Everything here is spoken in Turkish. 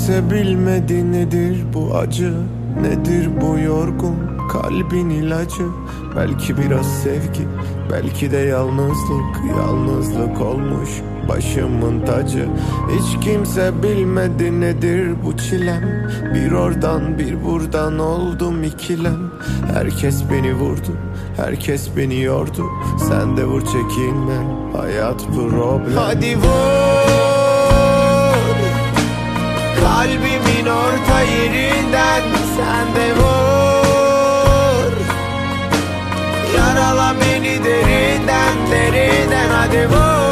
kimse bilmedi nedir bu acı, nedir bu yorgun kalbin ilacı. Belki biraz sevgi, belki de yalnızlık, yalnızlık olmuş başımın tacı. Hiç kimse bilmedi nedir bu çilem, bir oradan bir buradan oldum ikilem. Herkes beni vurdu, herkes beni yordu, sen de vur çekinme, hayat problem. Hadi vur kalbimin orta yerinden, sen de vur, yarala beni derinden derinden. Hadi vur